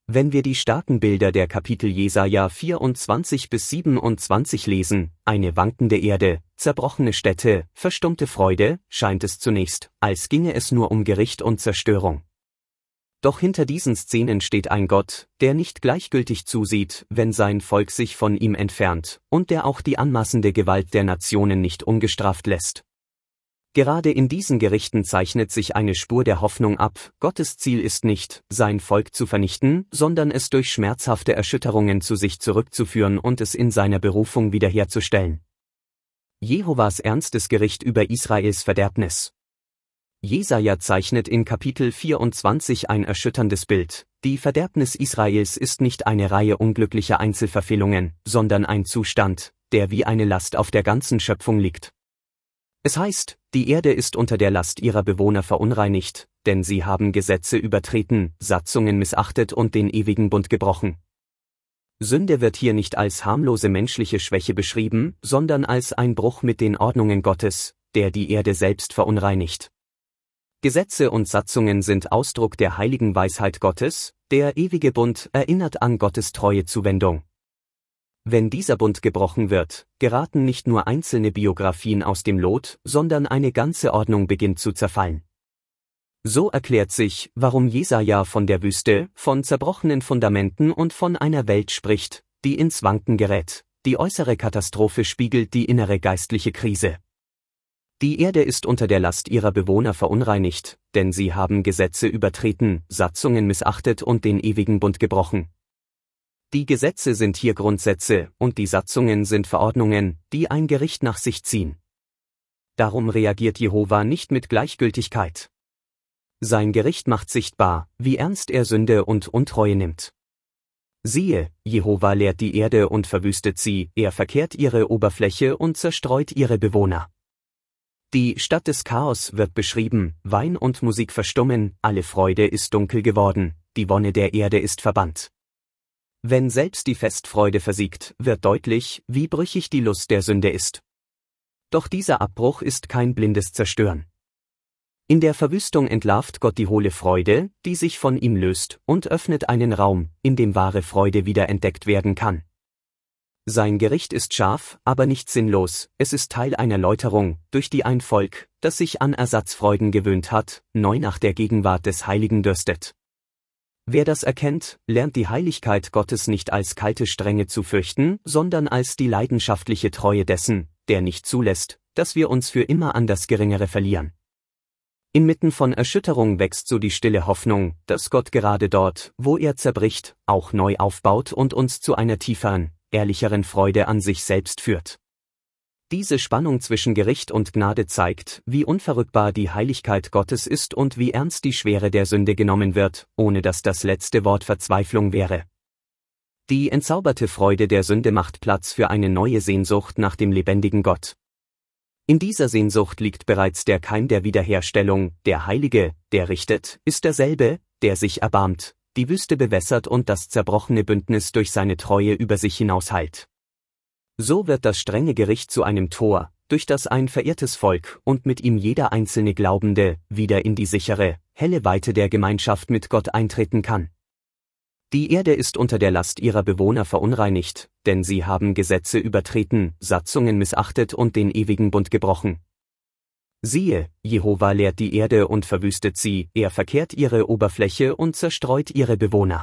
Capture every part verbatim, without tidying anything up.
Wenn wir die starken Bilder der Kapitel Jesaja vierundzwanzig bis siebenundzwanzig lesen, eine wankende Erde, zerbrochene Städte, verstummte Freude, scheint es zunächst, als ginge es nur um Gericht und Zerstörung. Doch hinter diesen Szenen steht ein Gott, der nicht gleichgültig zusieht, wenn sein Volk sich von ihm entfernt, und der auch die anmaßende Gewalt der Nationen nicht ungestraft lässt. Gerade in diesen Gerichten zeichnet sich eine Spur der Hoffnung ab. Gottes Ziel ist nicht, sein Volk zu vernichten, sondern es durch schmerzhafte Erschütterungen zu sich zurückzuführen und es in seiner Berufung wiederherzustellen. Jehovas ernstes Gericht über Israels Verderbnis. Jesaja zeichnet in Kapitel vierundzwanzig ein erschütterndes Bild. Die Verderbnis Israels ist nicht eine Reihe unglücklicher Einzelverfehlungen, sondern ein Zustand, der wie eine Last auf der ganzen Schöpfung liegt. Es heißt, die Erde ist unter der Last ihrer Bewohner verunreinigt, denn sie haben Gesetze übertreten, Satzungen missachtet und den ewigen Bund gebrochen. Sünde wird hier nicht als harmlose menschliche Schwäche beschrieben, sondern als ein Bruch mit den Ordnungen Gottes, der die Erde selbst verunreinigt. Gesetze und Satzungen sind Ausdruck der heiligen Weisheit Gottes, der ewige Bund erinnert an Gottes treue Zuwendung. Wenn dieser Bund gebrochen wird, geraten nicht nur einzelne Biografien aus dem Lot, sondern eine ganze Ordnung beginnt zu zerfallen. So erklärt sich, warum Jesaja von der Wüste, von zerbrochenen Fundamenten und von einer Welt spricht, die ins Wanken gerät. Die äußere Katastrophe spiegelt die innere geistliche Krise. Die Erde ist unter der Last ihrer Bewohner verunreinigt, denn sie haben Gesetze übertreten, Satzungen missachtet und den ewigen Bund gebrochen. Die Gesetze sind hier Grundsätze, und die Satzungen sind Verordnungen, die ein Gericht nach sich ziehen. Darum reagiert Jehova nicht mit Gleichgültigkeit. Sein Gericht macht sichtbar, wie ernst er Sünde und Untreue nimmt. Siehe, Jehova leert die Erde und verwüstet sie, er verkehrt ihre Oberfläche und zerstreut ihre Bewohner. Die Stadt des Chaos wird beschrieben, Wein und Musik verstummen, alle Freude ist dunkel geworden, die Wonne der Erde ist verbannt. Wenn selbst die Festfreude versiegt, wird deutlich, wie brüchig die Lust der Sünde ist. Doch dieser Abbruch ist kein blindes Zerstören. In der Verwüstung entlarvt Gott die hohle Freude, die sich von ihm löst, und öffnet einen Raum, in dem wahre Freude wieder entdeckt werden kann. Sein Gericht ist scharf, aber nicht sinnlos, es ist Teil einer Läuterung, durch die ein Volk, das sich an Ersatzfreuden gewöhnt hat, neu nach der Gegenwart des Heiligen dürstet. Wer das erkennt, lernt die Heiligkeit Gottes nicht als kalte Strenge zu fürchten, sondern als die leidenschaftliche Treue dessen, der nicht zulässt, dass wir uns für immer an das Geringere verlieren. Inmitten von Erschütterung wächst so die stille Hoffnung, dass Gott gerade dort, wo er zerbricht, auch neu aufbaut und uns zu einer tieferen, ehrlicheren Freude an sich selbst führt. Diese Spannung zwischen Gericht und Gnade zeigt, wie unverrückbar die Heiligkeit Gottes ist und wie ernst die Schwere der Sünde genommen wird, ohne dass das letzte Wort Verzweiflung wäre. Die entzauberte Freude der Sünde macht Platz für eine neue Sehnsucht nach dem lebendigen Gott. In dieser Sehnsucht liegt bereits der Keim der Wiederherstellung, der Heilige, der richtet, ist derselbe, der sich erbarmt, die Wüste bewässert und das zerbrochene Bündnis durch seine Treue über sich hinaus heilt. So wird das strenge Gericht zu einem Tor, durch das ein verirrtes Volk und mit ihm jeder einzelne Glaubende wieder in die sichere, helle Weite der Gemeinschaft mit Gott eintreten kann. Die Erde ist unter der Last ihrer Bewohner verunreinigt, denn sie haben Gesetze übertreten, Satzungen missachtet und den ewigen Bund gebrochen. Siehe, Jehova leert die Erde und verwüstet sie, er verkehrt ihre Oberfläche und zerstreut ihre Bewohner.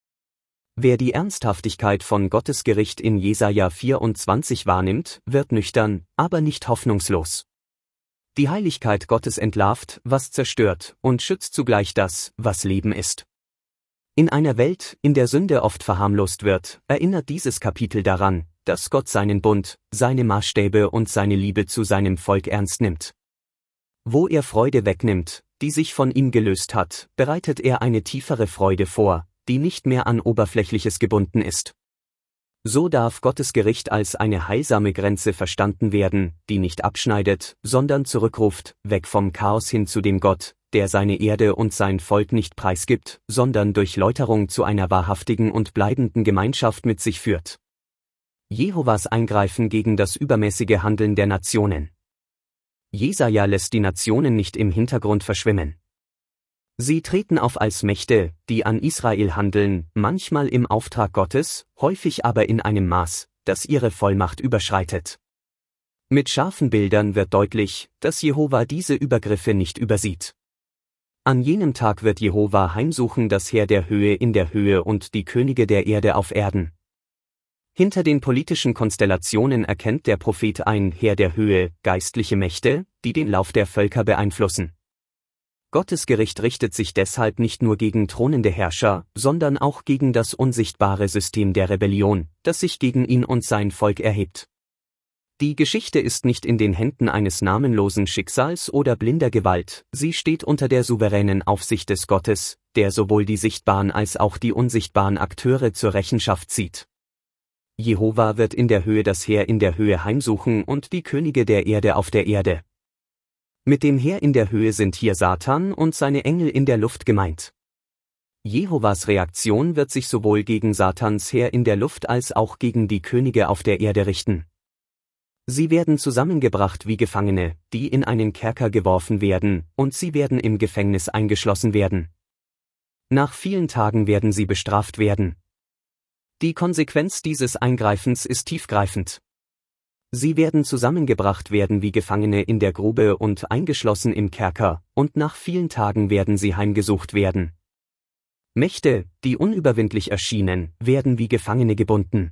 Wer die Ernsthaftigkeit von Gottes Gericht in Jesaja vierundzwanzig wahrnimmt, wird nüchtern, aber nicht hoffnungslos. Die Heiligkeit Gottes entlarvt, was zerstört, und schützt zugleich das, was Leben ist. In einer Welt, in der Sünde oft verharmlost wird, erinnert dieses Kapitel daran, dass Gott seinen Bund, seine Maßstäbe und seine Liebe zu seinem Volk ernst nimmt. Wo er Freude wegnimmt, die sich von ihm gelöst hat, bereitet er eine tiefere Freude vor, die nicht mehr an Oberflächliches gebunden ist. So darf Gottes Gericht als eine heilsame Grenze verstanden werden, die nicht abschneidet, sondern zurückruft, weg vom Chaos hin zu dem Gott, der seine Erde und sein Volk nicht preisgibt, sondern durch Läuterung zu einer wahrhaftigen und bleibenden Gemeinschaft mit sich führt. Jehovas Eingreifen gegen das übermäßige Handeln der Nationen. Jesaja lässt die Nationen nicht im Hintergrund verschwimmen. Sie treten auf als Mächte, die an Israel handeln, manchmal im Auftrag Gottes, häufig aber in einem Maß, das ihre Vollmacht überschreitet. Mit scharfen Bildern wird deutlich, dass Jehova diese Übergriffe nicht übersieht. An jenem Tag wird Jehova heimsuchen das Heer der Höhe in der Höhe und die Könige der Erde auf Erden. Hinter den politischen Konstellationen erkennt der Prophet ein Heer der Höhe, geistliche Mächte, die den Lauf der Völker beeinflussen. Gottes Gericht richtet sich deshalb nicht nur gegen thronende Herrscher, sondern auch gegen das unsichtbare System der Rebellion, das sich gegen ihn und sein Volk erhebt. Die Geschichte ist nicht in den Händen eines namenlosen Schicksals oder blinder Gewalt, sie steht unter der souveränen Aufsicht des Gottes, der sowohl die sichtbaren als auch die unsichtbaren Akteure zur Rechenschaft zieht. Jehova wird in der Höhe das Heer in der Höhe heimsuchen und die Könige der Erde auf der Erde. Mit dem Heer in der Höhe sind hier Satan und seine Engel in der Luft gemeint. Jehovas Reaktion wird sich sowohl gegen Satans Heer in der Luft als auch gegen die Könige auf der Erde richten. Sie werden zusammengebracht wie Gefangene, die in einen Kerker geworfen werden, und sie werden im Gefängnis eingeschlossen werden. Nach vielen Tagen werden sie bestraft werden. Die Konsequenz dieses Eingreifens ist tiefgreifend. Sie werden zusammengebracht werden wie Gefangene in der Grube und eingeschlossen im Kerker, und nach vielen Tagen werden sie heimgesucht werden. Mächte, die unüberwindlich erschienen, werden wie Gefangene gebunden.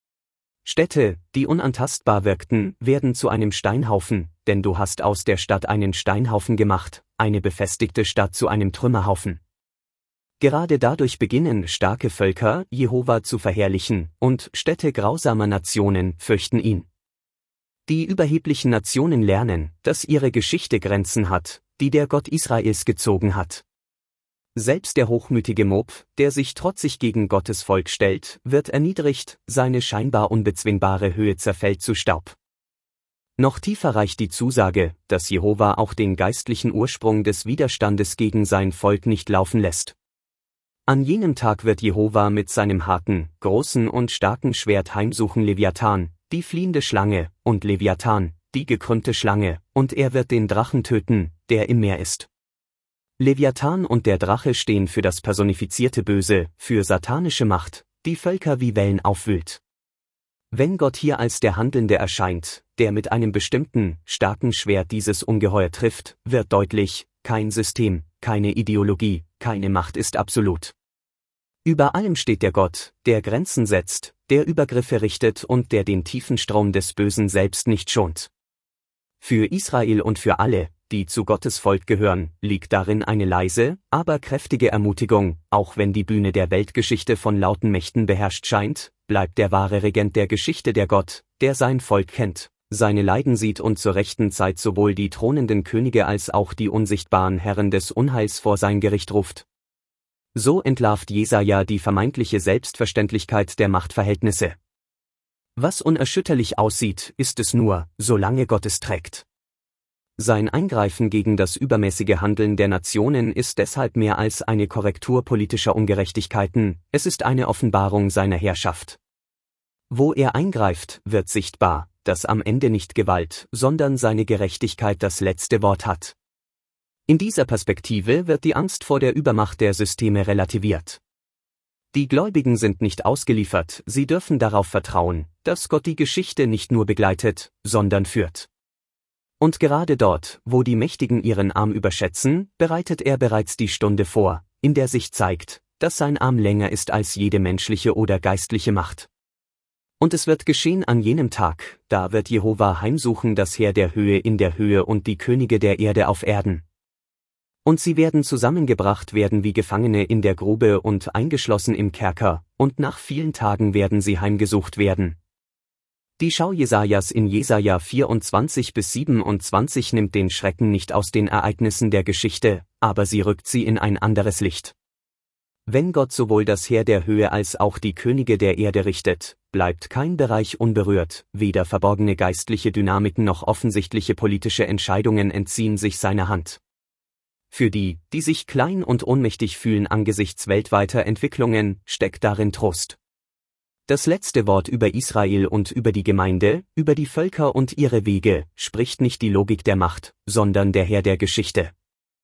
Städte, die unantastbar wirkten, werden zu einem Steinhaufen, denn du hast aus der Stadt einen Steinhaufen gemacht, eine befestigte Stadt zu einem Trümmerhaufen. Gerade dadurch beginnen starke Völker, Jehova zu verherrlichen, und Städte grausamer Nationen fürchten ihn. Die überheblichen Nationen lernen, dass ihre Geschichte Grenzen hat, die der Gott Israels gezogen hat. Selbst der hochmütige Mob, der sich trotzig gegen Gottes Volk stellt, wird erniedrigt, seine scheinbar unbezwingbare Höhe zerfällt zu Staub. Noch tiefer reicht die Zusage, dass Jehova auch den geistlichen Ursprung des Widerstandes gegen sein Volk nicht laufen lässt. An jenem Tag wird Jehova mit seinem harten, großen und starken Schwert heimsuchen Leviathan, die fliehende Schlange, und Leviathan, die gekrümmte Schlange, und er wird den Drachen töten, der im Meer ist. Leviathan und der Drache stehen für das personifizierte Böse, für satanische Macht, die Völker wie Wellen aufwühlt. Wenn Gott hier als der Handelnde erscheint, der mit einem bestimmten, starken Schwert dieses Ungeheuer trifft, wird deutlich, kein System, keine Ideologie, keine Macht ist absolut. Über allem steht der Gott, der Grenzen setzt, der Übergriffe richtet und der den tiefen Strom des Bösen selbst nicht schont. Für Israel und für alle, die zu Gottes Volk gehören, liegt darin eine leise, aber kräftige Ermutigung, auch wenn die Bühne der Weltgeschichte von lauten Mächten beherrscht scheint, bleibt der wahre Regent der Geschichte der Gott, der sein Volk kennt, seine Leiden sieht und zur rechten Zeit sowohl die thronenden Könige als auch die unsichtbaren Herren des Unheils vor sein Gericht ruft. So entlarvt Jesaja die vermeintliche Selbstverständlichkeit der Machtverhältnisse. Was unerschütterlich aussieht, ist es nur, solange Gott es trägt. Sein Eingreifen gegen das übermäßige Handeln der Nationen ist deshalb mehr als eine Korrektur politischer Ungerechtigkeiten, es ist eine Offenbarung seiner Herrschaft. Wo er eingreift, wird sichtbar, dass am Ende nicht Gewalt, sondern seine Gerechtigkeit das letzte Wort hat. In dieser Perspektive wird die Angst vor der Übermacht der Systeme relativiert. Die Gläubigen sind nicht ausgeliefert, sie dürfen darauf vertrauen, dass Gott die Geschichte nicht nur begleitet, sondern führt. Und gerade dort, wo die Mächtigen ihren Arm überschätzen, bereitet er bereits die Stunde vor, in der sich zeigt, dass sein Arm länger ist als jede menschliche oder geistliche Macht. Und es wird geschehen an jenem Tag, da wird Jehova heimsuchen das Heer der Höhe in der Höhe und die Könige der Erde auf Erden. Und sie werden zusammengebracht werden wie Gefangene in der Grube und eingeschlossen im Kerker, und nach vielen Tagen werden sie heimgesucht werden. Die Schau Jesajas in Jesaja vierundzwanzig bis siebenundzwanzig nimmt den Schrecken nicht aus den Ereignissen der Geschichte, aber sie rückt sie in ein anderes Licht. Wenn Gott sowohl das Heer der Höhe als auch die Könige der Erde richtet, bleibt kein Bereich unberührt, weder verborgene geistliche Dynamiken noch offensichtliche politische Entscheidungen entziehen sich seiner Hand. Für die, die sich klein und ohnmächtig fühlen angesichts weltweiter Entwicklungen, steckt darin Trost. Das letzte Wort über Israel und über die Gemeinde, über die Völker und ihre Wege, spricht nicht die Logik der Macht, sondern der Herr der Geschichte.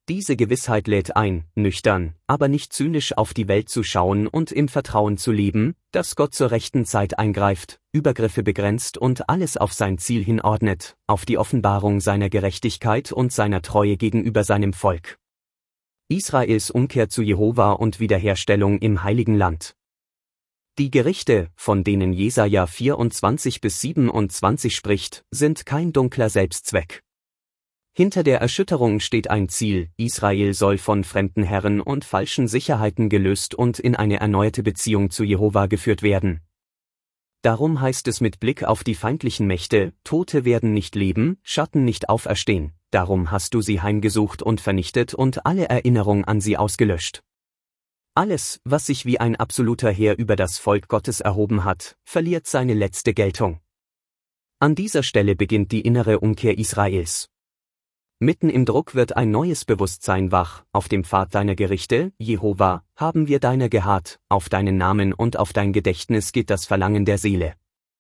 Diese Gewissheit lädt ein, nüchtern, aber nicht zynisch auf die Welt zu schauen und im Vertrauen zu leben, dass Gott zur rechten Zeit eingreift, Übergriffe begrenzt und alles auf sein Ziel hinordnet, auf die Offenbarung seiner Gerechtigkeit und seiner Treue gegenüber seinem Volk. Israels Umkehr zu Jehova und Wiederherstellung im Heiligen Land. Die Gerichte, von denen Jesaja vierundzwanzig bis siebenundzwanzig spricht, sind kein dunkler Selbstzweck. Hinter der Erschütterung steht ein Ziel: Israel soll von fremden Herren und falschen Sicherheiten gelöst und in eine erneuerte Beziehung zu Jehova geführt werden. Darum heißt es mit Blick auf die feindlichen Mächte: Tote werden nicht leben, Schatten nicht auferstehen. Darum hast du sie heimgesucht und vernichtet und alle Erinnerung an sie ausgelöscht. Alles, was sich wie ein absoluter Herr über das Volk Gottes erhoben hat, verliert seine letzte Geltung. An dieser Stelle beginnt die innere Umkehr Israels. Mitten im Druck wird ein neues Bewusstsein wach: Auf dem Pfad deiner Gerichte, Jehova, haben wir deiner geharrt, auf deinen Namen und auf dein Gedächtnis geht das Verlangen der Seele.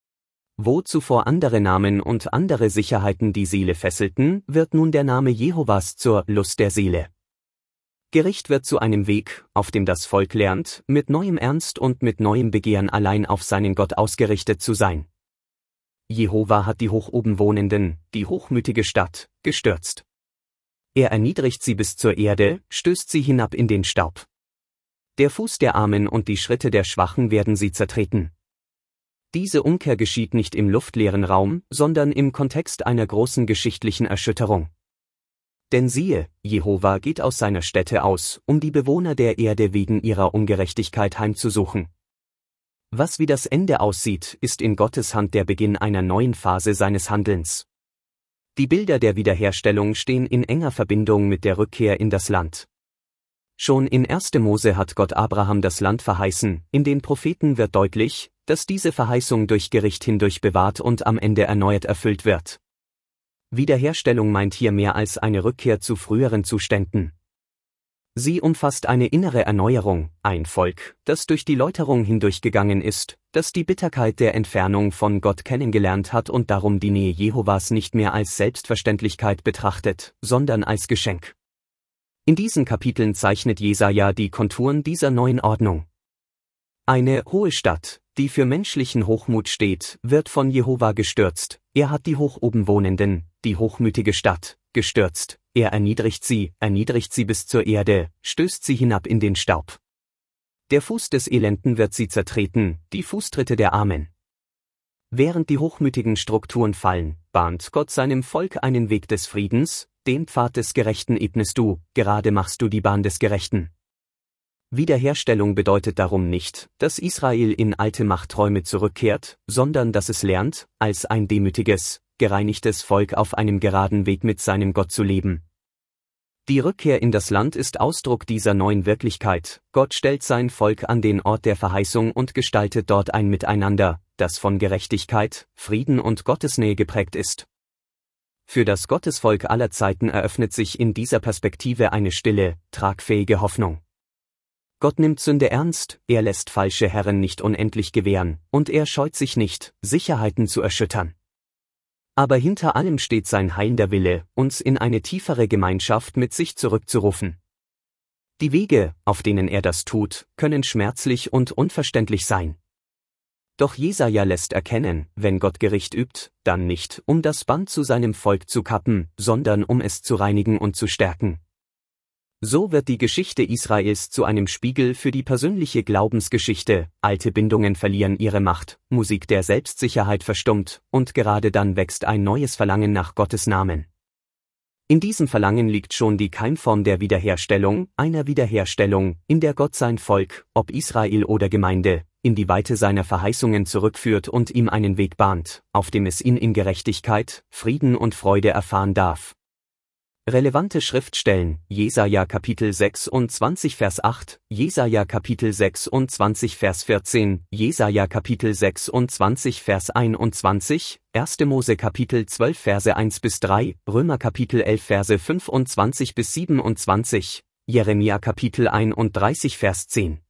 Wo zuvor andere Namen und andere Sicherheiten die Seele fesselten, wird nun der Name Jehovas zur Lust der Seele. Gericht wird zu einem Weg, auf dem das Volk lernt, mit neuem Ernst und mit neuem Begehren allein auf seinen Gott ausgerichtet zu sein. Jehova hat die hoch oben Wohnenden, die hochmütige Stadt, gestürzt. Er erniedrigt sie bis zur Erde, stößt sie hinab in den Staub. Der Fuß der Armen und die Schritte der Schwachen werden sie zertreten. Diese Umkehr geschieht nicht im luftleeren Raum, sondern im Kontext einer großen geschichtlichen Erschütterung. Denn siehe, Jehova geht aus seiner Stätte aus, um die Bewohner der Erde wegen ihrer Ungerechtigkeit heimzusuchen. Was wie das Ende aussieht, ist in Gottes Hand der Beginn einer neuen Phase seines Handelns. Die Bilder der Wiederherstellung stehen in enger Verbindung mit der Rückkehr in das Land. Schon in erster Mose hat Gott Abraham das Land verheißen, in den Propheten wird deutlich, dass diese Verheißung durch Gericht hindurch bewahrt und am Ende erneuert erfüllt wird. Wiederherstellung meint hier mehr als eine Rückkehr zu früheren Zuständen. Sie umfasst eine innere Erneuerung, ein Volk, das durch die Läuterung hindurchgegangen ist, das die Bitterkeit der Entfernung von Gott kennengelernt hat und darum die Nähe Jehovas nicht mehr als Selbstverständlichkeit betrachtet, sondern als Geschenk. In diesen Kapiteln zeichnet Jesaja die Konturen dieser neuen Ordnung. Eine hohe Stadt, die für menschlichen Hochmut steht, wird von Jehova gestürzt. Er hat die hoch oben Wohnenden, die hochmütige Stadt, gestürzt. Er erniedrigt sie, erniedrigt sie bis zur Erde, stößt sie hinab in den Staub. Der Fuß des Elenden wird sie zertreten, die Fußtritte der Armen. Während die hochmütigen Strukturen fallen, bahnt Gott seinem Volk einen Weg des Friedens: Den Pfad des Gerechten ebnest du, gerade machst du die Bahn des Gerechten. Wiederherstellung bedeutet darum nicht, dass Israel in alte Machträume zurückkehrt, sondern dass es lernt, als ein demütiges, gereinigtes Volk auf einem geraden Weg mit seinem Gott zu leben. Die Rückkehr in das Land ist Ausdruck dieser neuen Wirklichkeit: Gott stellt sein Volk an den Ort der Verheißung und gestaltet dort ein Miteinander, das von Gerechtigkeit, Frieden und Gottesnähe geprägt ist. Für das Gottesvolk aller Zeiten eröffnet sich in dieser Perspektive eine stille, tragfähige Hoffnung. Gott nimmt Sünde ernst, er lässt falsche Herren nicht unendlich gewähren, und er scheut sich nicht, Sicherheiten zu erschüttern. Aber hinter allem steht sein heilender Wille, uns in eine tiefere Gemeinschaft mit sich zurückzurufen. Die Wege, auf denen er das tut, können schmerzlich und unverständlich sein. Doch Jesaja lässt erkennen, wenn Gott Gericht übt, dann nicht, um das Band zu seinem Volk zu kappen, sondern um es zu reinigen und zu stärken. So wird die Geschichte Israels zu einem Spiegel für die persönliche Glaubensgeschichte: Alte Bindungen verlieren ihre Macht, Musik der Selbstsicherheit verstummt, und gerade dann wächst ein neues Verlangen nach Gottes Namen. In diesem Verlangen liegt schon die Keimform der Wiederherstellung, einer Wiederherstellung, in der Gott sein Volk, ob Israel oder Gemeinde, in die Weite seiner Verheißungen zurückführt und ihm einen Weg bahnt, auf dem es ihn in Gerechtigkeit, Frieden und Freude erfahren darf. Relevante Schriftstellen: Jesaja Kapitel sechsundzwanzig Vers acht, Jesaja Kapitel sechsundzwanzig Vers vierzehn, Jesaja Kapitel sechsundzwanzig Vers einundzwanzig, erster Mose Kapitel zwölf Verse eins bis drei, Römer Kapitel elf Verse fünfundzwanzig bis siebenundzwanzig, Jeremia Kapitel einunddreißig Vers zehn.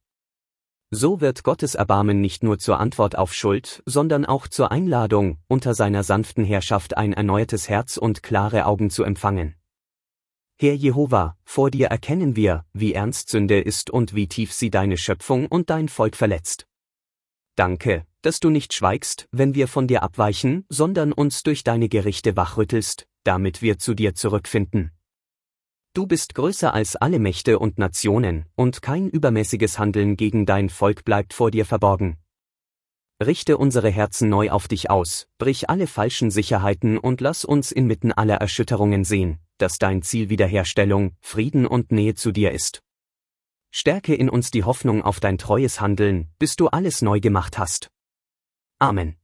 So wird Gottes Erbarmen nicht nur zur Antwort auf Schuld, sondern auch zur Einladung, unter seiner sanften Herrschaft ein erneuertes Herz und klare Augen zu empfangen. Herr Jehova, vor dir erkennen wir, wie ernst Sünde ist und wie tief sie deine Schöpfung und dein Volk verletzt. Danke, dass du nicht schweigst, wenn wir von dir abweichen, sondern uns durch deine Gerichte wachrüttelst, damit wir zu dir zurückfinden. Du bist größer als alle Mächte und Nationen, und kein übermäßiges Handeln gegen dein Volk bleibt vor dir verborgen. Richte unsere Herzen neu auf dich aus, brich alle falschen Sicherheiten und lass uns inmitten aller Erschütterungen sehen, dass dein Ziel Wiederherstellung, Frieden und Nähe zu dir ist. Stärke in uns die Hoffnung auf dein treues Handeln, bis du alles neu gemacht hast. Amen.